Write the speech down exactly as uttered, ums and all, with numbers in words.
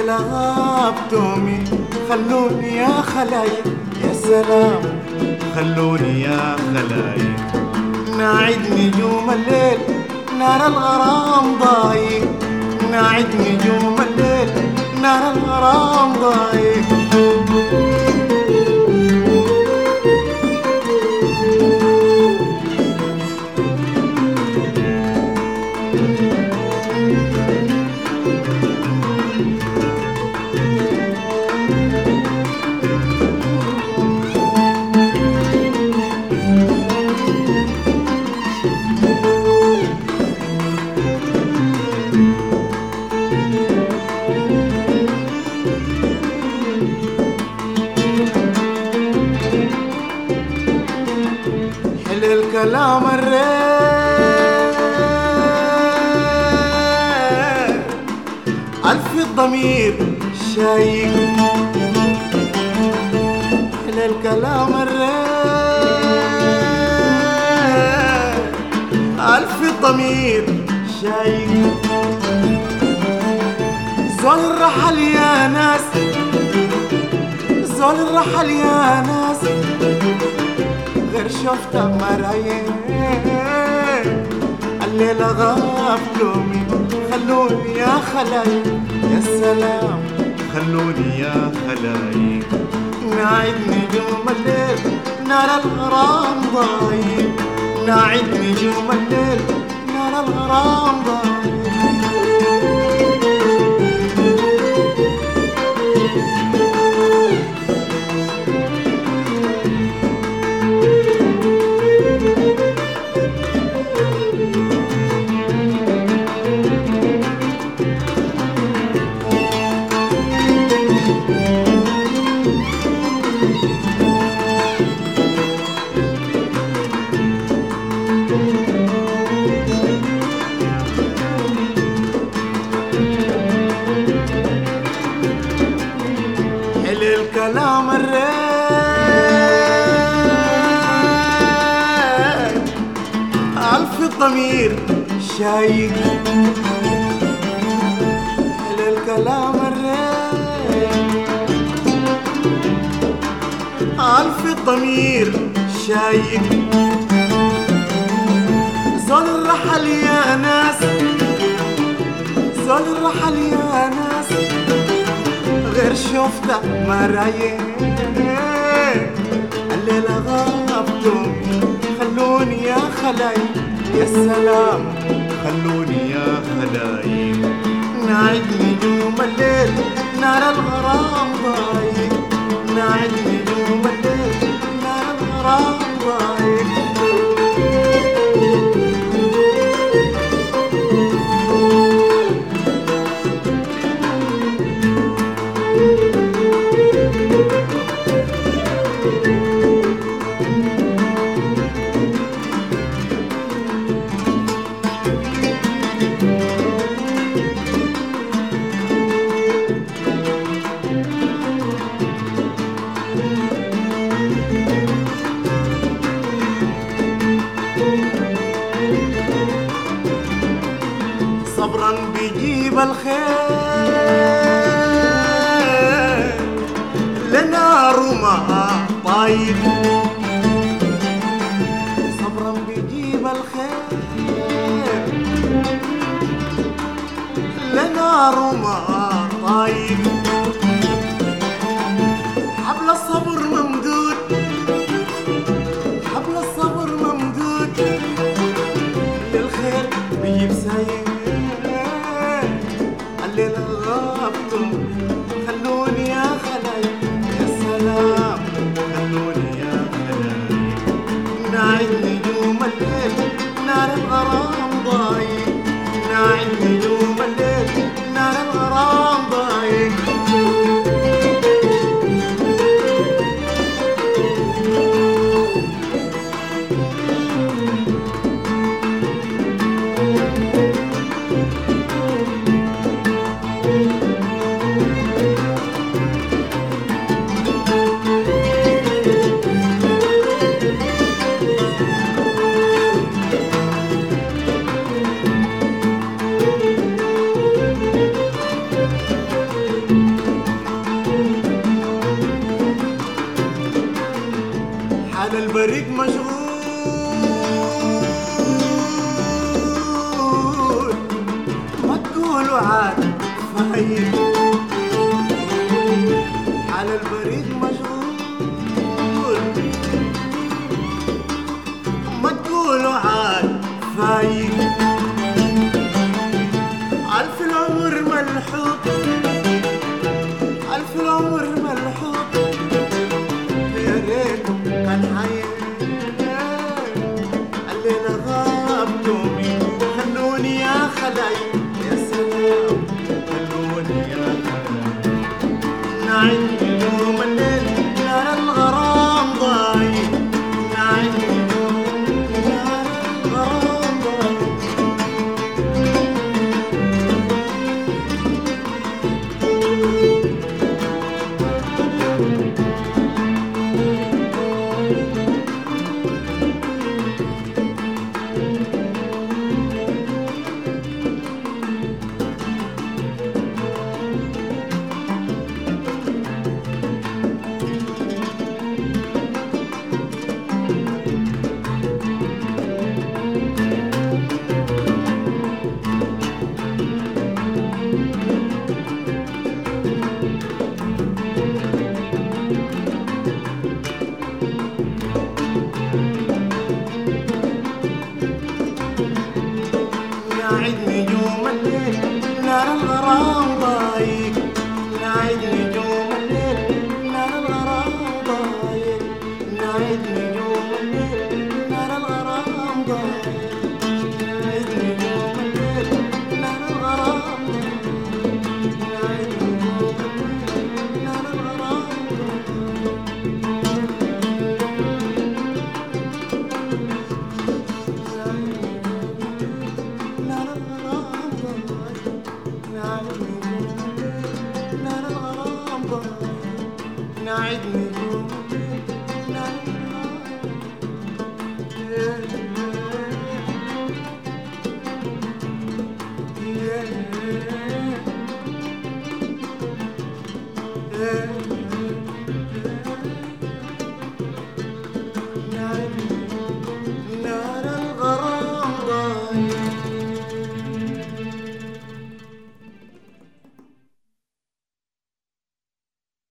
لغبتومي خلوني يا خلايق، يا سلام خلوني يا خلايق. ناعد نجوم الليل نار الغرام ضايق، ناعد نجوم الليل نار الغرام ضايق. الكلام الريح ألف الضمير شايق، إلى الكلام الريح ألف الضمير شايق. زول الرحل يا ناس، زول الرحل يا ناس، غير شفتها مرايين. الليلة غفلوني خلوني يا خلايق، يا سلام خلوني يا خلايق. ناعد نجوم الليل نار الغرام ضايق، ناعد نجوم الليل نار الغرام ضايق. الكلام الريح ألف الضمير شايق، الكلام الريح ألف الضمير شايق. زول الرحل يا ناس، زول الرحل يا ناس، غير شفتها مرايين. الليلة غابتوني خلوني يا خلايق، يا سلام خلوني يا خلايق. ناعد نجوم الليل نار الغرام ضايق، ناعد نجوم الليل نار الغرام ضايق. صبرا بيجيب الخير لنار وما طايق، صبرا بيجيب الخير لنار وما طايق. حبل الصبر ممدود، حبل الصبر ممدود، للخير بيجيب سايق. الليلة غابتوني خلوني يا خلايق، يا سلام خلوني يا خلايق. ناعد نجوم الليل نار الغرام ضايق، ناعد نجوم الليل نار الغرام ضايق. البريد مشغول ما تقولوا عاد فايق على البريد مشغول ما تقولوا عاد فايق ألف العمر ملحوق ألف العمر ملحوق يا ريت كان حي الليلة غابتوني خلوني يا خلاي يا سلام خلوني يا خلاي نعد يوم الليل نار الغرام ضايع نعد يوم نار الغرام ضايع نعد نجوم الليل نار الغرام ضايق نعد نجوم الليل نار الغرام ضايق نعد نجوم الليل نار الغرام ضايق نعد نجوم الليل نار الغرام ضايق نعد نجوم الليل نار الغرام نعد نجوم نار الغرام